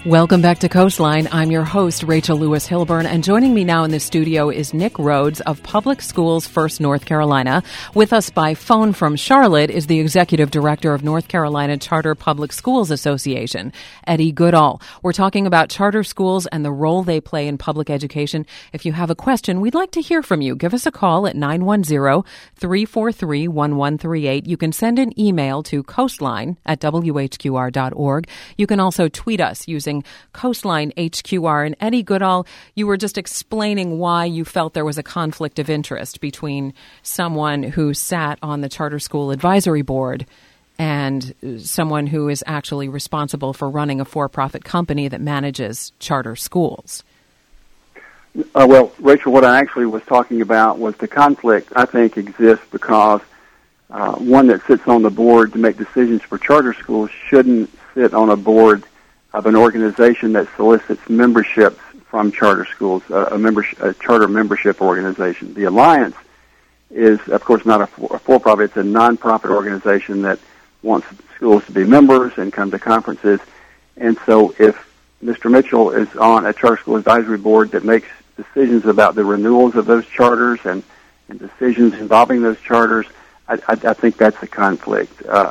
Welcome back to Coastline. I'm your host, Rachel Lewis Hilburn, and joining me now in the studio is Nick Rhodes of Public Schools First North Carolina. With us by phone from Charlotte is the Executive Director of North Carolina Charter Public Schools Association, Eddie Goodall. We're talking about charter schools and the role they play in public education. If you have a question, we'd like to hear from you. Give us a call at 910-343-1138. You can send an email to coastline@whqr.org. You can also tweet us using Coastline HQR. And Eddie Goodall, you were just explaining why you felt there was a conflict of interest between someone who sat on the Charter School Advisory Board and someone who is actually responsible for running a for-profit company that manages charter schools. Well, Rachel, what I actually was talking about was the conflict, I think, exists because one that sits on the board to make decisions for charter schools shouldn't sit on a board of an organization that solicits memberships from charter schools, a charter membership organization. The Alliance is, of course, not a for-profit. It's a non-profit organization that wants schools to be members and come to conferences. And so if Mr. Mitchell is on a charter school advisory board that makes decisions about the renewals of those charters and decisions involving those charters, I think that's a conflict.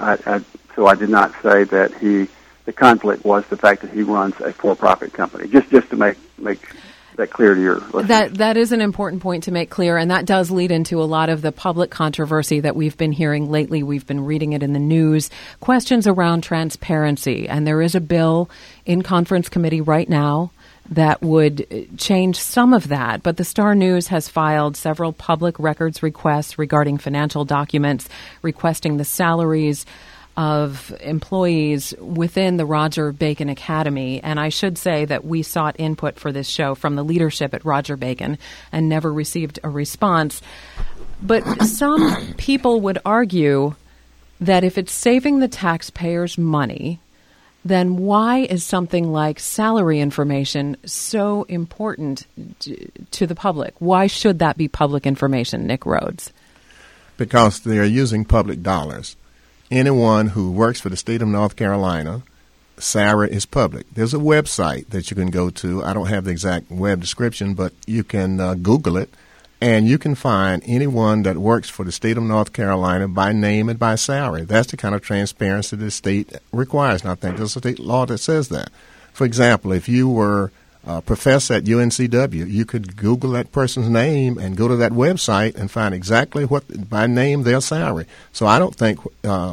So I did not say that the conflict was the fact that he runs a for-profit company. Just to make that clear to your listeners. That is an important point to make clear, and that does lead into a lot of the public controversy that we've been hearing lately. We've been reading it in the news. Questions around transparency, and there is a bill in conference committee right now that would change some of that. But the Star News has filed several public records requests regarding financial documents, requesting the salaries of employees within the Roger Bacon Academy. And I should say that we sought input for this show from the leadership at Roger Bacon and never received a response. But some people would argue that if it's saving the taxpayers money, then why is something like salary information so important to the public? Why should that be public information, Nick Rhodes? Because they are using public dollars. Anyone who works for the state of North Carolina, salary is public. There's a website that you can go to. I don't have the exact web description, but you can Google it, and you can find anyone that works for the state of North Carolina by name and by salary. That's the kind of transparency the state requires, and I think there's a state law that says that. For example, if you were a professor at UNCW, you could Google that person's name and go to that website and find exactly what, by name, their salary. So I don't think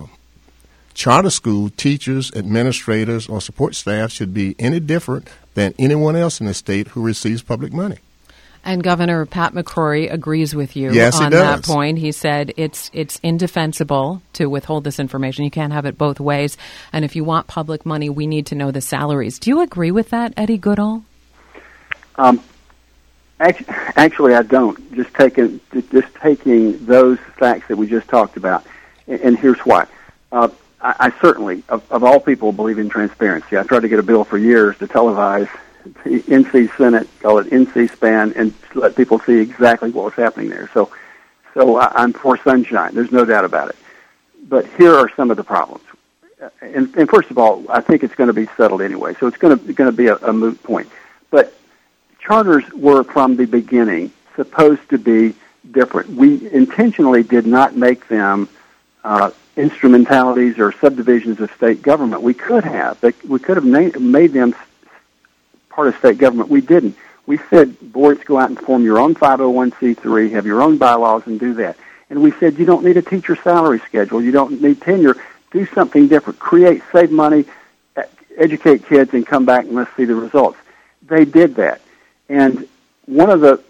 charter school teachers, administrators, or support staff should be any different than anyone else in the state who receives public money. And Governor Pat McCrory agrees with you on that point. He said it's indefensible to withhold this information. You can't have it both ways. And if you want public money, we need to know the salaries. Do you agree with that, Eddie Goodall? Actually, I don't. Just taking those facts that we just talked about, and here's why. I certainly, of all people, believe in transparency. I tried to get a bill for years to televise the NC Senate, call it NC-SPAN, and let people see exactly what was happening there. So I'm for sunshine. There's no doubt about it. But here are some of the problems. And first of all, I think it's going to be settled anyway, so it's going to be a moot point. But charters were, from the beginning, supposed to be different. We intentionally did not make them instrumentalities or subdivisions of state government. We could have. We could have made them part of state government. We didn't. We said, boards, go out and form your own 501c3, have your own bylaws, and do that. And we said, you don't need a teacher salary schedule. You don't need tenure. Do something different. Create, save money, educate kids, and come back and let's see the results. They did that. And one of the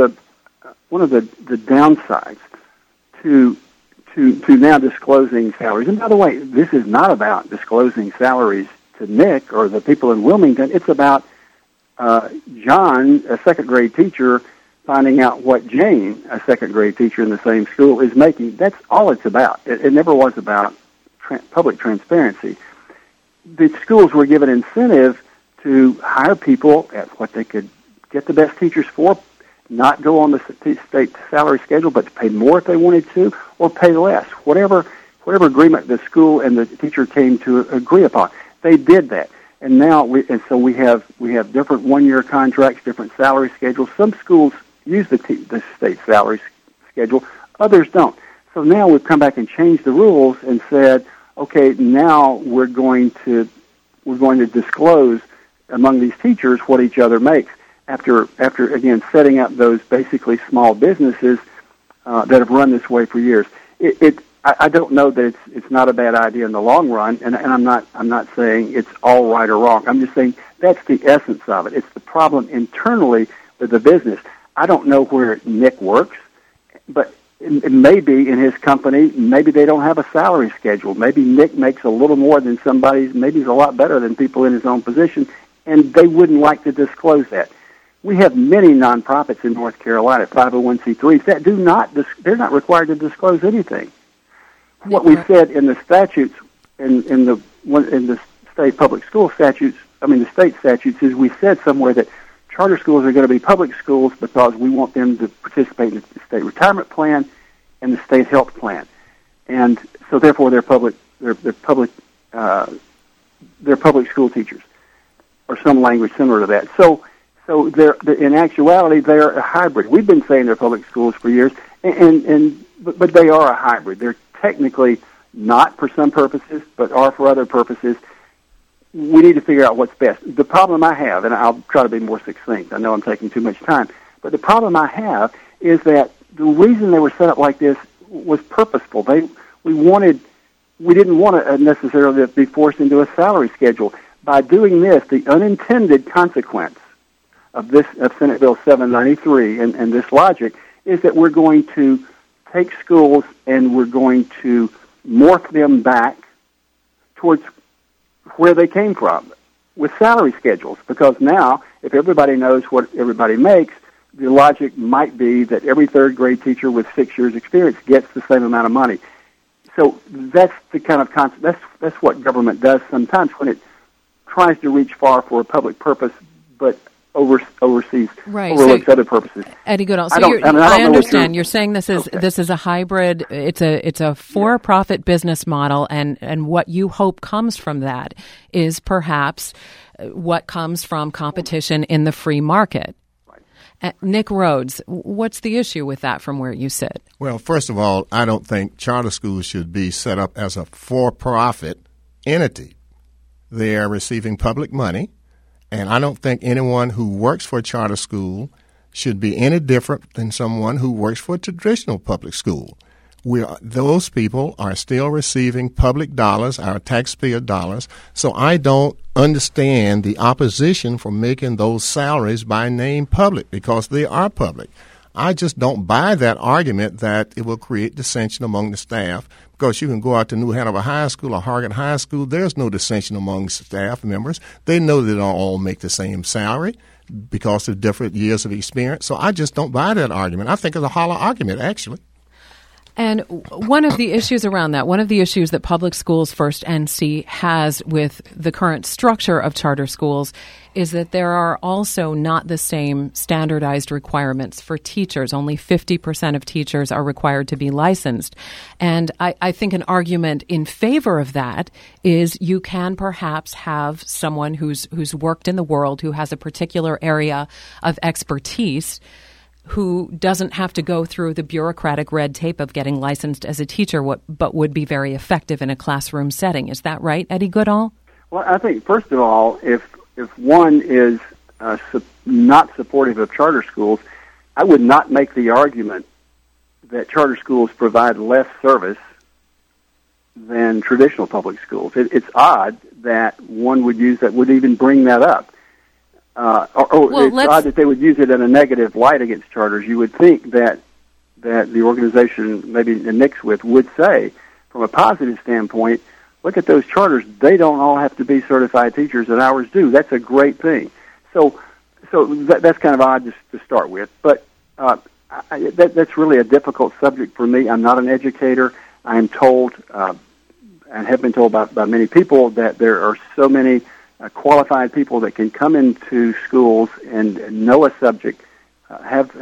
downsides to now disclosing salaries, and by the way, this is not about disclosing salaries to Nick or the people in Wilmington. It's about John, a second grade teacher, finding out what Jane, a second grade teacher in the same school, is making. That's all it's about. It never was about public transparency. The schools were given incentive to hire people at what they could get the best teachers for, not go on the state salary schedule, but to pay more if they wanted to, or pay less. Whatever agreement the school and the teacher came to agree upon, they did that. And now we have different one-year contracts, different salary schedules. Some schools use the state salary schedule, others don't. So now we've come back and changed the rules and said, okay, now we're going to disclose among these teachers what each other makes. After again setting up those basically small businesses that have run this way for years. I don't know that it's not a bad idea in the long run, and I'm not saying it's all right or wrong. I'm just saying that's the essence of it. It's the problem internally with the business. I don't know where Nick works, but it may be in his company. Maybe they don't have a salary schedule. Maybe Nick makes a little more than somebody. Maybe he's a lot better than people in his own position, and they wouldn't like to disclose that. We have many nonprofits in North Carolina, 501c3s, that they're not required to disclose anything. What we said in the statutes, in the state public school statutes, the state statutes, is we said somewhere that charter schools are going to be public schools because we want them to participate in the state retirement plan and the state health plan, and so therefore they're public school teachers, or some language similar to that. So in actuality, they're a hybrid. We've been saying they're public schools for years, but they are a hybrid. They're technically not for some purposes, but are for other purposes. We need to figure out what's best. The problem I have, and I'll try to be more succinct, I know I'm taking too much time, but the problem I have is that the reason they were set up like this was purposeful. We didn't want to necessarily be forced into a salary schedule. By doing this, the unintended consequence of Senate Bill 793 and this logic is that we're going to take schools and we're going to morph them back towards where they came from with salary schedules. Because now, if everybody knows what everybody makes, the logic might be that every third grade teacher with 6 years experience gets the same amount of money. So that's the kind of that's what government does sometimes when it tries to reach far for a public purpose, but overlooks other purposes. Eddie Goodall, so I understand. You're saying this is a hybrid. It's a for-profit business model, and what you hope comes from that is perhaps what comes from competition in the free market. Right. Nick Rhodes, what's the issue with that from where you sit? Well, first of all, I don't think charter schools should be set up as a for-profit entity. They are receiving public money. And I don't think anyone who works for a charter school should be any different than someone who works for a traditional public school. Those people are still receiving public dollars, our taxpayer dollars. So I don't understand the opposition for making those salaries by name public, because they are public. I just don't buy that argument that it will create dissension among the staff, because you can go out to New Hanover High School or Hargett High School. There's no dissension among staff members. They know they don't all make the same salary because of different years of experience. So I just don't buy that argument. I think it's a hollow argument, actually. And one of the issues around that, one of the issues that Public Schools First NC has with the current structure of charter schools is that there are also not the same standardized requirements for teachers. Only 50% of teachers are required to be licensed. And I think an argument in favor of that is you can perhaps have someone who's worked in the world, who has a particular area of expertise, who doesn't have to go through the bureaucratic red tape of getting licensed as a teacher, but would be very effective in a classroom setting. Is that right, Eddie Goodall? Well, I think, first of all, if one is not supportive of charter schools, I would not make the argument that charter schools provide less service than traditional public schools. It's odd that one would even bring that up. It's odd that they would use it in a negative light against charters. You would think that the organization, maybe Nick's with, would say, from a positive standpoint, look at those charters. They don't all have to be certified teachers, and ours do. That's a great thing. So that's kind of odd to start with. But that's really a difficult subject for me. I'm not an educator. I am told, and have been told by many people, that there are so many qualified people that can come into schools and know a subject, have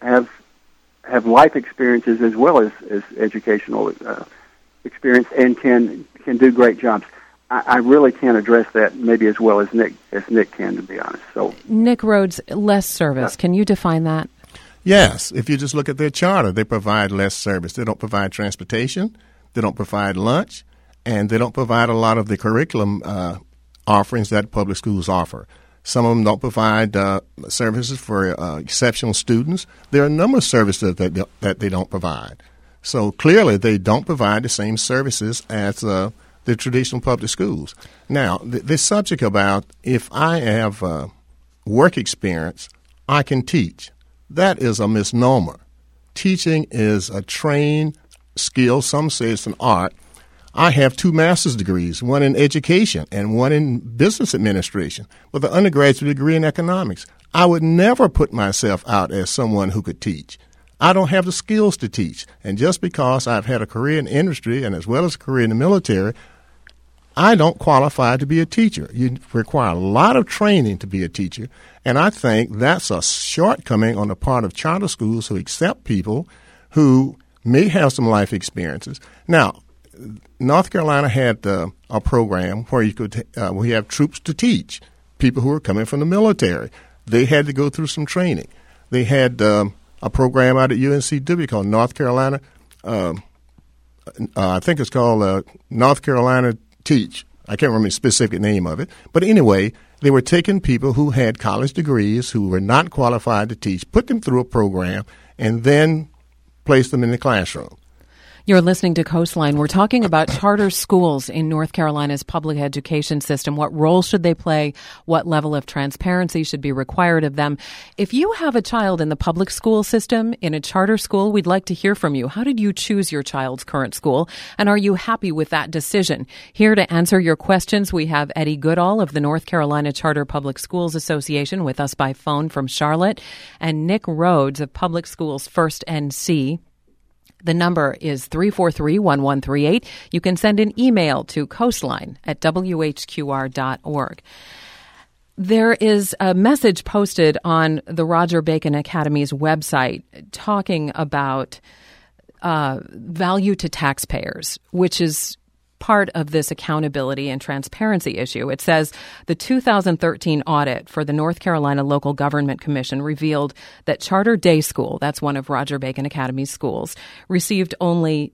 life experiences as well as educational experience, and can do great jobs. I really can't address that maybe as well as Nick can, to be honest. So, Nick Rhodes, less service. Can you define that? Yes. If you just look at their charter, they provide less service. They don't provide transportation. They don't provide lunch. And they don't provide a lot of the curriculum offerings that public schools offer. Some of them don't provide services for exceptional students. There are a number of services that they don't provide. So clearly they don't provide the same services as the traditional public schools. Now, this subject about if I have work experience, I can teach. That is a misnomer. Teaching is a trained skill. Some say it's an art. I have 2 master's degrees, one in education and one in business administration, with an undergraduate degree in economics. I would never put myself out as someone who could teach. I don't have the skills to teach. And just because I've had a career in industry and as well as a career in the military, I don't qualify to be a teacher. You require a lot of training to be a teacher, and I think that's a shortcoming on the part of charter schools who accept people who may have some life experiences. Now, North Carolina had a program where we have troops to teach, people who are coming from the military. They had to go through some training. They had a program out at UNCW called North Carolina, I think it's called North Carolina Teach. I can't remember the specific name of it. But anyway, they were taking people who had college degrees who were not qualified to teach, put them through a program, and then place them in the classroom. You're listening to Coastline. We're talking about charter schools in North Carolina's public education system. What role should they play? What level of transparency should be required of them? If you have a child in the public school system, in a charter school, we'd like to hear from you. How did you choose your child's current school? And are you happy with that decision? Here to answer your questions, we have Eddie Goodall of the North Carolina Charter Public Schools Association with us by phone from Charlotte, and Nick Rhodes of Public Schools First NC. The number is 343-1138. You can send an email to coastline@whqr.org. There is a message posted on the Roger Bacon Academy's website talking about value to taxpayers, which is part of this accountability and transparency issue. It says the 2013 audit for the North Carolina Local Government Commission revealed that Charter Day School, that's one of Roger Bacon Academy's schools, received only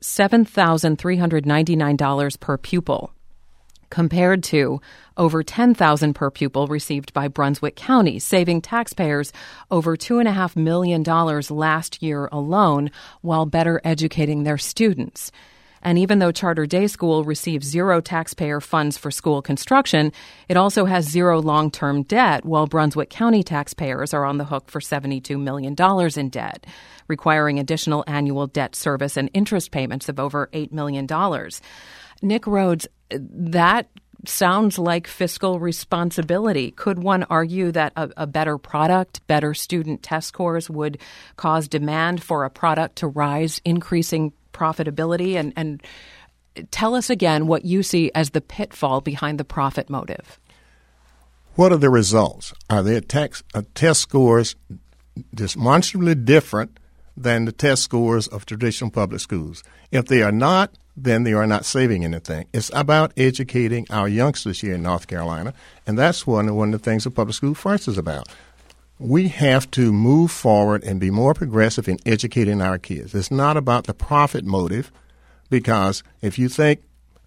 $7,399 per pupil, compared to over $10,000 per pupil received by Brunswick County, saving taxpayers over $2.5 million last year alone while better educating their students. And even though Charter Day School receives zero taxpayer funds for school construction, it also has zero long-term debt, while Brunswick County taxpayers are on the hook for $72 million in debt, requiring additional annual debt service and interest payments of over $8 million. Nick Rhodes, that sounds like fiscal responsibility. Could one argue that a better product, better student test scores would cause demand for a product to rise, increasing profitability? And tell us again what you see as the pitfall behind the profit motive. What are the results? Are their test scores demonstrably different than the test scores of traditional public schools? If they are not, then they are not saving anything. It's about educating our youngsters here in North Carolina, and that's one of the things that Public School First is about. We have to move forward and be more progressive in educating our kids. It's not about the profit motive, because if you think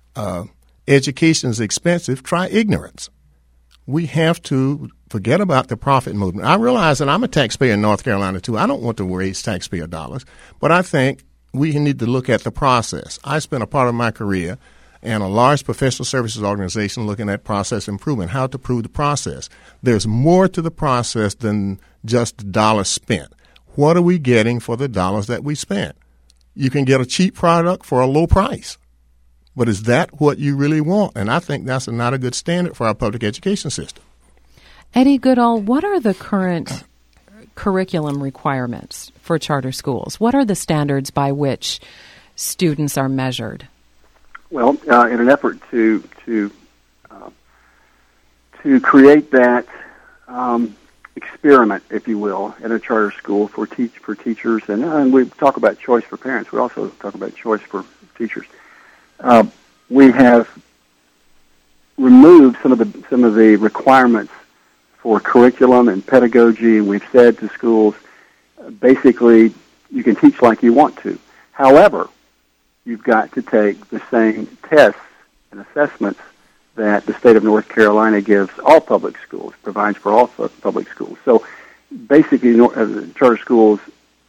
education is expensive, try ignorance. We have to forget about the profit movement. I realize that I'm a taxpayer in North Carolina, too. I don't want to raise taxpayer dollars, but I think we need to look at the process. I spent a part of my career in a large professional services organization looking at process improvement, how to improve the process. There's more to the process than just dollars spent. What are we getting for the dollars that we spent? You can get a cheap product for a low price, but is that what you really want? And I think that's not a good standard for our public education system. Eddie Goodall, what are the current curriculum requirements for charter schools? What are the standards by which students are measured? Well, in an effort to create that experiment, if you will, in a charter school for teachers, and we talk about choice for parents. We also talk about choice for teachers. We have removed some of the requirements for curriculum and pedagogy, and we've said to schools, basically, you can teach like you want to. However, you've got to take the same tests and assessments that the state of North Carolina gives all public schools, provides for all public schools. So basically, charter schools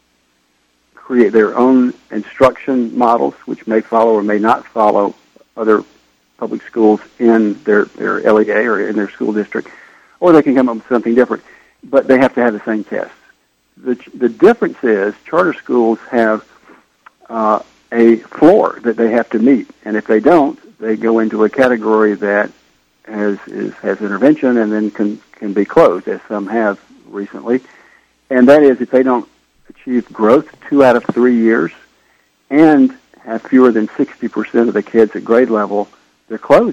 create their own instruction models, which may follow or may not follow other public schools in their LEA or in their school district, or they can come up with something different. But they have to have the same tests. The difference is charter schools have a floor that they have to meet, and if they don't, they go into a category that has intervention and then can be closed, as some have recently. And that is if they don't achieve growth 2 out of 3 years and have fewer than 60% of the kids at grade level, they're closed.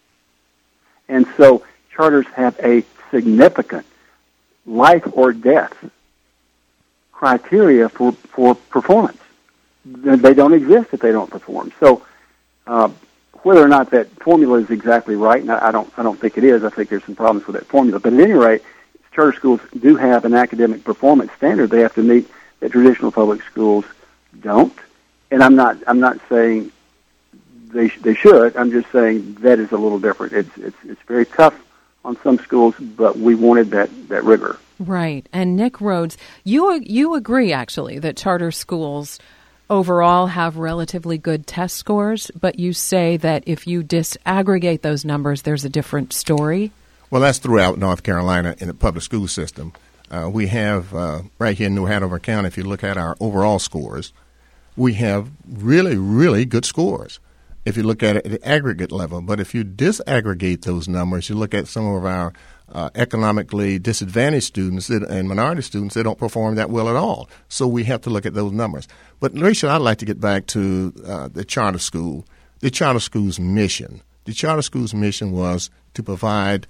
And so charters have a significant life or death criteria for performance. They don't exist if they don't perform. So whether or not that formula is exactly right, and I don't think it is. I think there's some problems with that formula. But at any rate, charter schools do have an academic performance standard they have to meet that traditional public schools don't. And I'm not saying they should. I'm just saying that is a little different. It's very tough on some schools, but we wanted that rigor. Right. And Nick Rhodes, you agree actually that charter schools overall have relatively good test scores, but you say that if you disaggregate those numbers, there's a different story? Well, that's throughout North Carolina in the public school system. We have, right here in New Hanover County, if you look at our overall scores, we have really, really good scores if you look at it at the aggregate level. But if you disaggregate those numbers, you look at some of our economically disadvantaged students and minority students, they don't perform that well at all. So we have to look at those numbers. But, Rachel, I'd like to get back to the charter school, the charter school's mission. The charter school's mission was to provide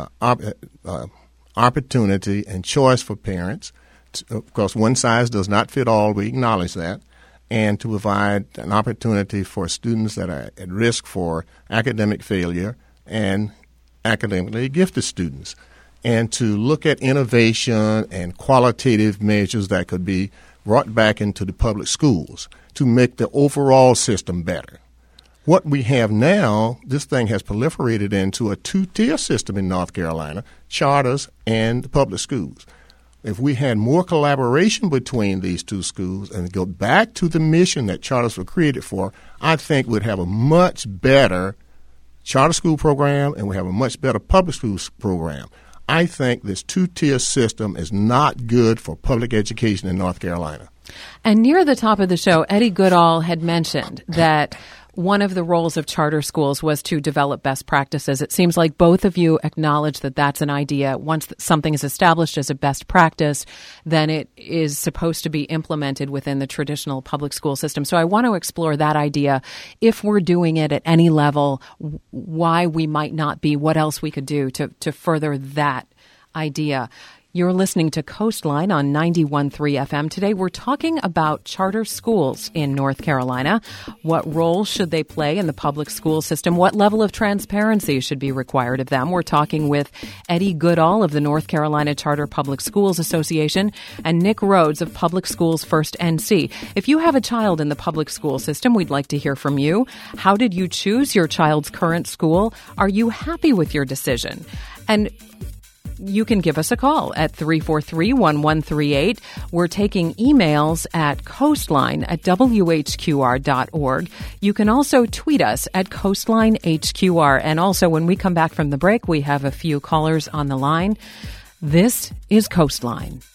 opportunity and choice for parents. Of course, one size does not fit all. We acknowledge that. And to provide an opportunity for students that are at risk for academic failure and academically gifted students, and to look at innovation and qualitative measures that could be brought back into the public schools to make the overall system better. What we have now, this thing has proliferated into a two-tier system in North Carolina, charters and the public schools. If we had more collaboration between these two schools and go back to the mission that charters were created for, I think we'd have a much better charter school program and we have a much better public schools program. I think this two-tier system is not good for public education in North Carolina. And near the top of the show, Eddie Goodall had mentioned that one of the roles of charter schools was to develop best practices. It seems like both of you acknowledge that that's an idea. Once something is established as a best practice, then it is supposed to be implemented within the traditional public school system. So I want to explore that idea. If we're doing it at any level, why we might not be, what else we could do to further that idea. You're listening to Coastline on 91.3 FM. Today we're talking about charter schools in North Carolina. What role should they play in the public school system? What level of transparency should be required of them? We're talking with Eddie Goodall of the North Carolina Charter Public Schools Association and Nick Rhodes of Public Schools First NC. If you have a child in the public school system, we'd like to hear from you. How did you choose your child's current school? Are you happy with your decision? And you can give us a call at 343-1138. We're taking emails at coastline@whqr.org. You can also tweet us at coastlinehqr. And also, when we come back from the break, we have a few callers on the line. This is Coastline.